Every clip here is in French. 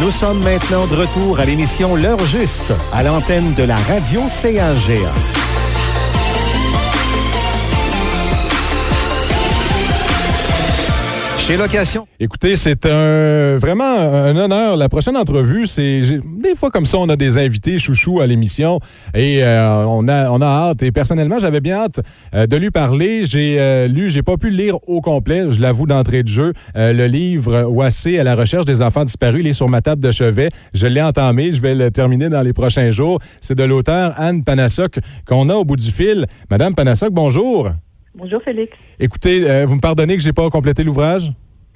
Nous sommes maintenant de retour à l'émission L'heure juste, à l'antenne de la radio CAGA. Chez Location. Écoutez, c'est vraiment un honneur. La prochaine entrevue, des fois comme ça, on a des invités chouchous à l'émission et on a hâte. Et personnellement, j'avais bien hâte de lui parler. J'ai pas pu le lire au complet, je l'avoue d'entrée de jeu. Le livre Oissé à la recherche des enfants disparus, il est sur ma table de chevet. Je l'ai entamé, je vais le terminer dans les prochains jours. C'est de l'auteur Anne Panasok qu'on a au bout du fil. Madame Panasok, bonjour. Bonjour, Félix. Écoutez, vous me pardonnez que j'ai pas complété l'ouvrage?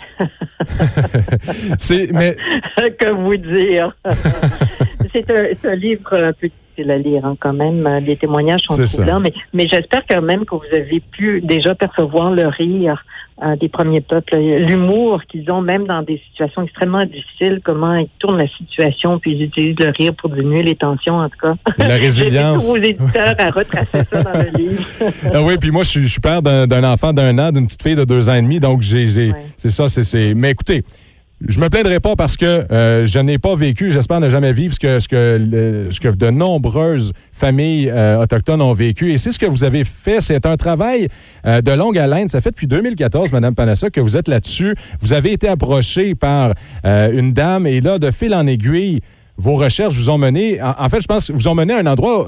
Que vous dire? C'est un livre un peu difficile à lire, quand même. Les témoignages sont troublants, mais j'espère quand même que vous avez pu déjà percevoir le rire des premiers peuples, l'humour qu'ils ont, même dans des situations extrêmement difficiles, comment ils tournent la situation, puis ils utilisent le rire pour diminuer les tensions, en tout cas. La résilience. J'ai tous vos éditeurs à retracer ça dans le livre. Ah oui, puis moi, je suis père d'un enfant d'1 an, d'une petite fille de 2 ans et demi, donc c'est ça. Mais écoutez, je me plaindrai pas parce que je n'ai pas vécu, j'espère ne jamais vivre ce que de nombreuses familles autochtones ont vécu. Et c'est ce que vous avez fait. C'est un travail de longue haleine. Ça fait depuis 2014, Mme Panasok, que vous êtes là-dessus. Vous avez été approchée par une dame et là, de fil en aiguille, vos recherches vous ont mené... En fait, je pense que vous ont mené à un endroit...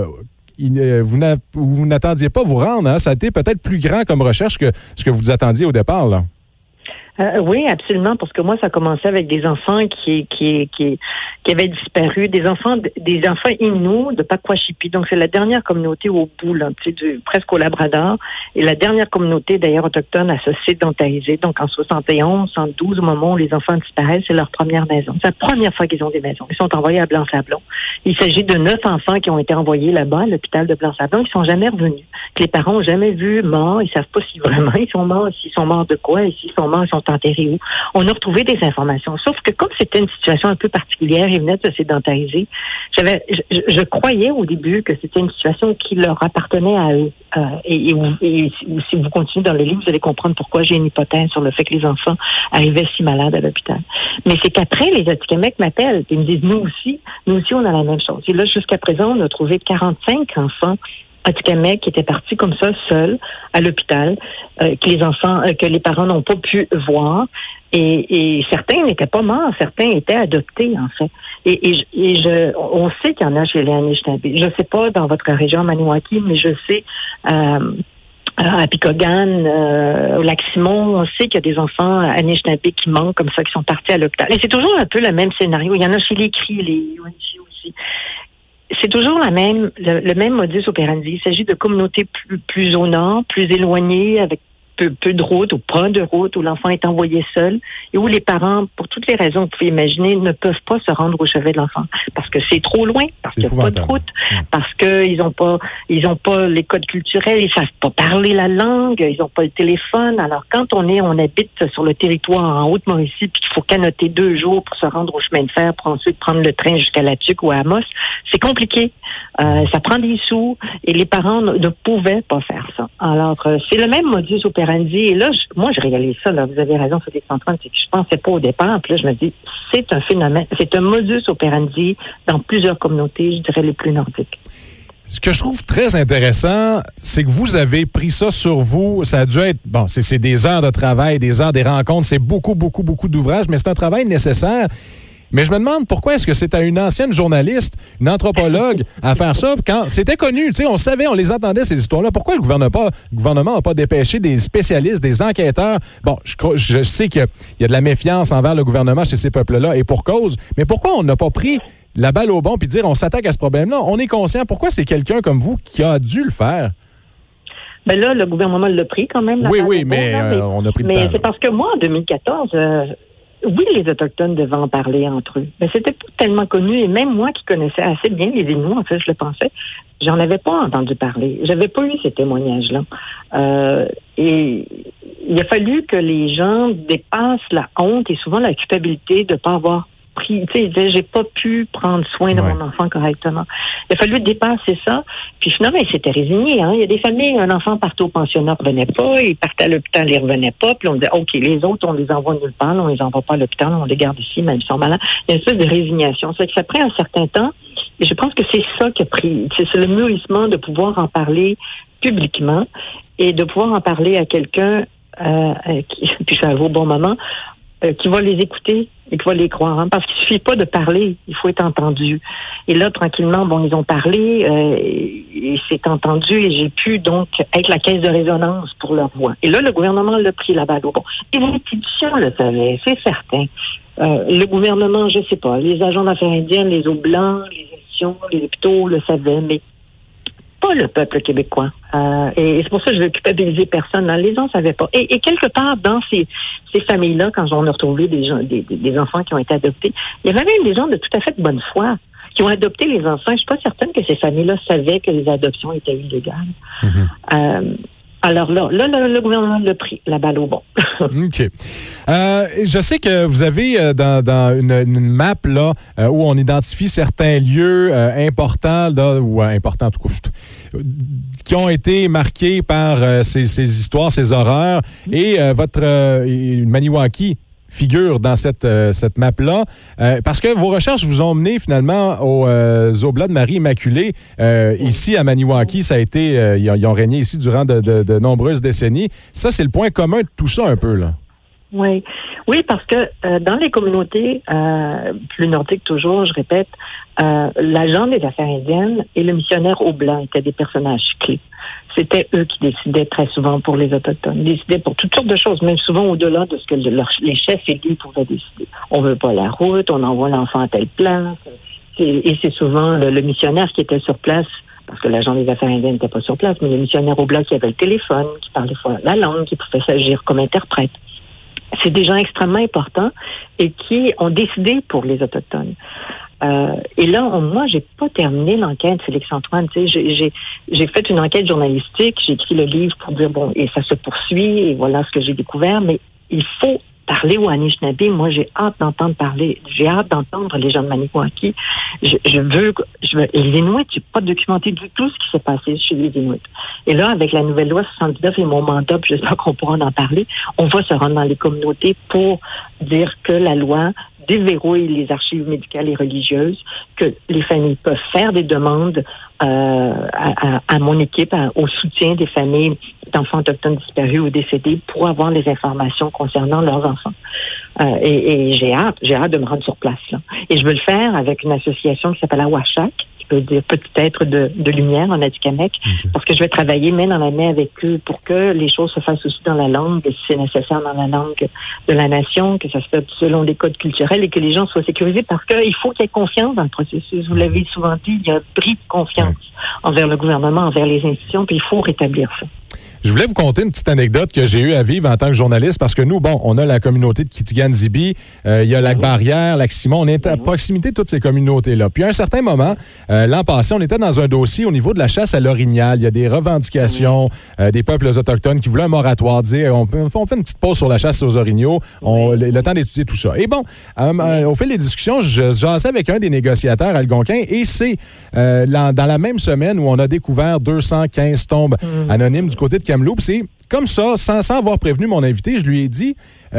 vous n'attendiez pas vous rendre. Hein? Ça a été peut-être plus grand comme recherche que ce que vous attendiez au départ, là. Oui, absolument, parce que moi, ça a commencé avec des enfants qui avaient disparu, des enfants Inuits de Pakwashipi. Donc, c'est la dernière communauté au bout, là, presque au Labrador, et la dernière communauté, d'ailleurs, autochtone à se sédentariser. Donc, en 71, 72, au moment où les enfants disparaissent, c'est leur première maison. C'est la première fois qu'ils ont des maisons. Ils sont envoyés à Blanc-Sablon. Il s'agit de 9 enfants qui ont été envoyés là-bas, à l'hôpital de Blanc-Sablon. Ils sont jamais revenus. Que les parents ont jamais vu morts. Ils savent pas si vraiment ils sont morts, s'ils sont morts de quoi, et s'ils sont morts, ils sont enterrés où. On a retrouvé des informations. Sauf que comme c'était une situation un peu particulière, ils venaient de se sédentariser. Je croyais au début que c'était une situation qui leur appartenait à eux. Et si vous continuez dans le livre, vous allez comprendre pourquoi j'ai une hypothèse sur le fait que les enfants arrivaient si malades à l'hôpital. Mais c'est qu'après, les Atikamekw m'appellent et ils me disent, nous aussi, on a la même chose. Et là, jusqu'à présent, on a trouvé 45 enfants Atikamekw qui étaient partis comme ça, seuls, à l'hôpital, que les parents n'ont pas pu voir. Et certains n'étaient pas morts, certains étaient adoptés, en fait. On sait qu'il y en a chez les Anishinaabe. Je ne sais pas dans votre région, Maniwaki, mais je sais, à Picogan, au Lac-Simon, on sait qu'il y a des enfants Anishinaabe qui manquent comme ça, qui sont partis à l'hôpital. Et c'est toujours un peu le même scénario. Il y en a chez les Cris, les UNC aussi. C'est toujours le même modus operandi. Il s'agit de communautés plus au nord, plus éloignées, avec peu de route ou pas de route, où l'enfant est envoyé seul et où les parents, pour toutes les raisons que vous pouvez imaginer, ne peuvent pas se rendre au chevet de l'enfant parce que c'est trop loin, parce qu'il n'y a pas de route, parce qu'ils n'ont pas les codes culturels, ils savent pas parler la langue, ils n'ont pas le téléphone. Alors quand on habite sur le territoire en Haute-Mauricie puis qu'il faut canoter 2 jours pour se rendre au chemin de fer pour ensuite prendre le train jusqu'à La Tuque ou à Amos, c'est compliqué. Ça prend des sous et les parents ne pouvaient pas faire ça. Alors, c'est le même modus operandi. Et là, moi, je réalise ça. Là, vous avez raison, Félix Antoine, c'est que je pensais pas au départ. Puis là, je me dis, c'est un phénomène, c'est un modus operandi dans plusieurs communautés, je dirais les plus nordiques. Ce que je trouve très intéressant, c'est que vous avez pris ça sur vous. Ça a dû être, c'est des heures de travail, des heures, des rencontres. C'est beaucoup, beaucoup, beaucoup d'ouvrages, mais c'est un travail nécessaire. Mais je me demande pourquoi est-ce que c'est à une ancienne journaliste, une anthropologue, à faire ça quand c'était connu, tu sais, on savait, on les entendait ces histoires-là. Pourquoi le gouvernement n'a pas dépêché des spécialistes, des enquêteurs? Bon, je sais qu'il y a de la méfiance envers le gouvernement chez ces peuples-là et pour cause. Mais pourquoi on n'a pas pris la balle au bon puis dire on s'attaque à ce problème-là? On est conscient. Pourquoi c'est quelqu'un comme vous qui a dû le faire? Ben là, le gouvernement l'a pris quand même. Oui, mais on a pris le temps. Mais c'est parce que moi, en 2014... oui, les Autochtones devaient en parler entre eux. Mais c'était pas tellement connu. Et même moi qui connaissais assez bien les Inuits, en fait, je le pensais, j'en avais pas entendu parler. J'avais pas eu ces témoignages-là. Et il a fallu que les gens dépassent la honte et souvent la culpabilité de pas avoir pris, tu sais, il disait, j'ai pas pu prendre soin de mon enfant correctement. Il a fallu dépasser ça. Puis finalement, il s'était résigné. Hein. Il y a des familles, un enfant partait au pensionnat, ne revenait pas. Il partait à l'hôpital, il revenait pas. Puis on disait, OK, les autres, on les envoie nulle part. On les envoie pas à l'hôpital, on les garde ici, même s'ils sont malades. Il y a une espèce de résignation. C'est que ça prend un certain temps. Et je pense que c'est ça qui a pris. C'est le mûrissement de pouvoir en parler publiquement et de pouvoir en parler à quelqu'un, puis ça arrive au bon moment, qui va les écouter et qui va les croire. Hein, parce qu'il suffit pas de parler, il faut être entendu. Et là, tranquillement, ils ont parlé, et c'est entendu, et j'ai pu donc être la caisse de résonance pour leur voix. Et là, le gouvernement l'a pris la balle au bon. Et l'institution le savait, c'est certain. Le gouvernement, je sais pas, les agents d'affaires indiennes, les eaux blancs, les institutions, les hôpitaux le savaient, mais pas le peuple québécois. Et c'est pour ça que je veux culpabiliser personne. Hein. Les gens ne savaient pas. Et quelque part, dans ces familles-là, quand on a retrouvé des enfants qui ont été adoptés, il y avait même des gens de tout à fait de bonne foi qui ont adopté les enfants. Je ne suis pas certaine que ces familles-là savaient que les adoptions étaient illégales. Mm-hmm. Alors là, le gouvernement l'a pris, la balle au bon. OK. Je sais que vous avez dans une map là, où on identifie certains lieux importants, là, ou importants en tout cas, qui ont été marqués par ces histoires, ces horreurs. Et votre Maniwaki figure dans cette map-là, parce que vos recherches vous ont mené finalement aux Oblats de Marie-Immaculée. Ici, à Maniwaki, ça a été... ils ont régné ici durant de nombreuses décennies. Ça, c'est le point commun de tout ça un peu, là. Oui, parce que dans les communautés plus nordiques toujours, je répète, l'agent des affaires indiennes et le missionnaire Oblat étaient des personnages clés. C'était eux qui décidaient très souvent pour les Autochtones. Ils décidaient pour toutes sortes de choses, même souvent au-delà de ce que les chefs élus pouvaient décider. On veut pas la route, on envoie l'enfant à telle place. Et c'est souvent le missionnaire qui était sur place, parce que l'agent des affaires indiennes n'était pas sur place, mais le missionnaire Oblat qui avait le téléphone, qui parlait la langue, qui pouvait s'agir comme interprète. C'est des gens extrêmement importants et qui ont décidé pour les Autochtones. Et là, moi, j'ai pas terminé l'enquête, Félix-Antoine. Tu sais, j'ai fait une enquête journalistique, j'ai écrit le livre pour dire, et ça se poursuit, et voilà ce que j'ai découvert, mais il faut parler aux Anishinaabe. Moi, j'ai hâte d'entendre parler, j'ai hâte d'entendre les gens de Maniwaki. Je veux, les Inuits, j'ai pas documenté du tout ce qui s'est passé chez les Inuits. Et là, avec la nouvelle loi 79 et mon mandat, puis j'espère qu'on pourra en parler, on va se rendre dans les communautés pour dire que la loi déverrouille les archives médicales et religieuses, que les familles peuvent faire des demandes à mon équipe, au soutien des familles d'enfants autochtones disparus ou décédés pour avoir les informations concernant leurs enfants. Et j'ai hâte de me rendre sur place, là. Et je veux le faire avec une association qui s'appelle Awashak, qui peut dire peut-être de lumière en Atikamekw, parce que je vais travailler main dans la main avec eux pour que les choses se fassent aussi dans la langue, si c'est nécessaire dans la langue de la nation, que ça se fait selon les codes culturels et que les gens soient sécurisés, parce qu'il faut qu'il y ait confiance dans le processus. Vous l'avez souvent dit, il y a un bris de confiance envers le gouvernement, envers les institutions, puis il faut rétablir ça. Je voulais vous conter une petite anecdote que j'ai eu à vivre en tant que journaliste, parce que nous, on a la communauté de Kitigan-Zibi, il y a Lac-Barrière, Lac-Simon, on est à proximité de toutes ces communautés-là. Puis à un certain moment, l'an passé, on était dans un dossier au niveau de la chasse à l'orignal. Il y a des revendications des peuples autochtones qui voulaient un moratoire, dire on fait une petite pause sur la chasse aux orignaux, le temps d'étudier tout ça. Et bon, au fil des discussions, je jasais avec un des négociateurs algonquins, et c'est dans la même semaine où on a découvert 215 tombes anonymes du côté de Kamloops. C'est comme ça, sans avoir prévenu mon invité, je lui ai dit,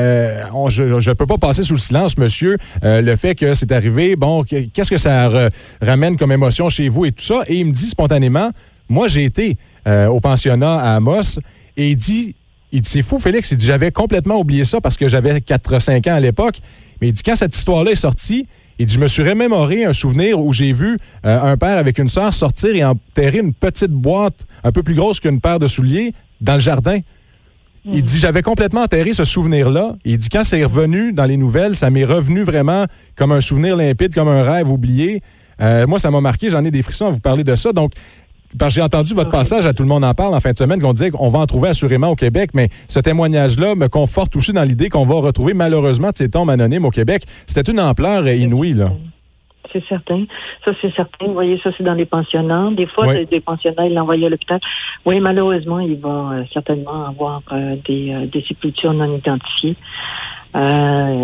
je ne peux pas passer sous le silence, monsieur, le fait que c'est arrivé, qu'est-ce que ça ramène comme émotion chez vous et tout ça. Et il me dit spontanément, moi j'ai été au pensionnat à Amos, et il dit, c'est fou, Félix, il dit, j'avais complètement oublié ça parce que j'avais 4-5 ans à l'époque, mais il dit, quand cette histoire-là est sortie, il dit, je me suis remémoré un souvenir où j'ai vu un père avec une sœur sortir et enterrer une petite boîte un peu plus grosse qu'une paire de souliers dans le jardin. Il dit, j'avais complètement enterré ce souvenir-là. Il dit, quand c'est revenu dans les nouvelles, ça m'est revenu vraiment comme un souvenir limpide, comme un rêve oublié. Moi, ça m'a marqué, j'en ai des frissons à vous parler de ça. Donc, parce que j'ai entendu votre passage à Tout le monde en parle en fin de semaine, qu'on disait qu'on va en trouver assurément au Québec, mais ce témoignage-là me conforte aussi dans l'idée qu'on va retrouver malheureusement de ces tombes anonymes au Québec. C'était une ampleur inouïe, là. C'est certain. Ça, c'est certain. Vous voyez, ça, c'est dans les pensionnats. Des fois, des pensionnats, ils l'envoyaient à l'hôpital. Oui, malheureusement, ils vont certainement avoir des sépultures non identifiées.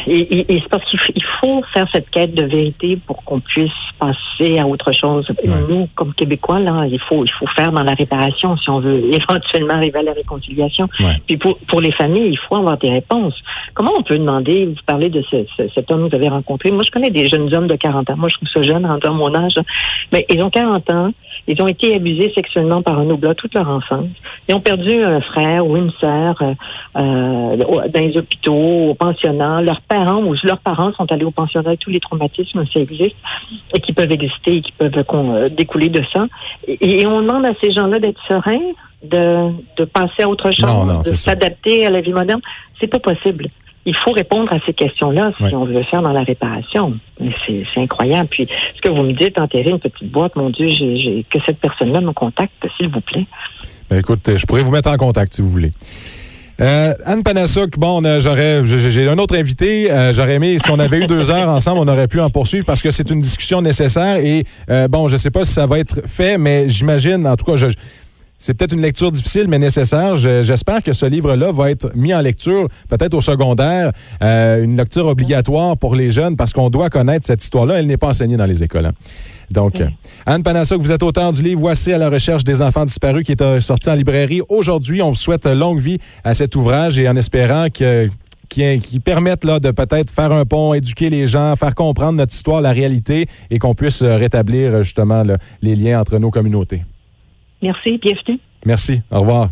Et c'est parce qu'il faut faire cette quête de vérité pour qu'on puisse passer à autre chose. Ouais. Nous, comme Québécois, là, il faut faire dans la réparation si on veut éventuellement arriver à la réconciliation. Ouais. Puis pour les familles, il faut avoir des réponses. Comment on peut demander, vous parlez de cet homme que vous avez rencontré. Moi, je connais des jeunes hommes de 40 ans. Moi, je trouve ça jeune, rendu à mon âge. Mais ils ont 40 ans. Ils ont été abusés sexuellement par un oblat toute leur enfance. Ils ont perdu un frère ou une sœur dans les hôpitaux, au pensionnat. Leurs parents sont allés au pensionnat. Tous les traumatismes, ça existe, et qui peuvent exister et qui peuvent découler de ça. Et on demande à ces gens-là d'être sereins, de passer à autre chose, de s'adapter à la vie moderne. C'est pas possible. Il faut répondre à ces questions-là si on veut le faire dans la réparation. C'est incroyable. Puis, ce que vous me dites, enterrer une petite boîte, mon Dieu, que cette personne-là me contacte, s'il vous plaît. Ben, écoute, je pourrais vous mettre en contact, si vous voulez. Anne Panasuk, bon, j'ai un autre invité. J'aurais aimé, si on avait eu 2 heures ensemble, on aurait pu en poursuivre parce que c'est une discussion nécessaire et, bon, je sais pas si ça va être fait, mais j'imagine, en tout cas, c'est peut-être une lecture difficile, mais nécessaire. J'espère que ce livre-là va être mis en lecture, peut-être au secondaire, une lecture obligatoire pour les jeunes, parce qu'on doit connaître cette histoire-là. Elle n'est pas enseignée dans les écoles. Hein. Donc, Anne Panasuk, vous êtes auteur du livre « Voici à la recherche des enfants disparus » qui est sorti en librairie aujourd'hui. On vous souhaite longue vie à cet ouvrage et en espérant qui permettent là, de peut-être faire un pont, éduquer les gens, faire comprendre notre histoire, la réalité, et qu'on puisse rétablir justement les liens entre nos communautés. Merci, bienvenue. Merci, au revoir.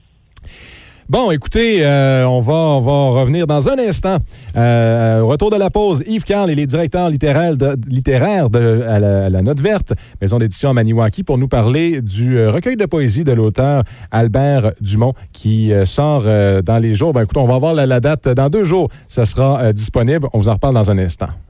Bon, écoutez, on va revenir dans un instant. Au retour de la pause, Yves Carle et les directeurs littéraires à la Note Verte, maison d'édition à Maniwaki, pour nous parler du recueil de poésie de l'auteur Albert Dumont qui sort dans les jours. Ben, écoutez, on va avoir la date dans 2 jours. Ça sera disponible. On vous en reparle dans un instant.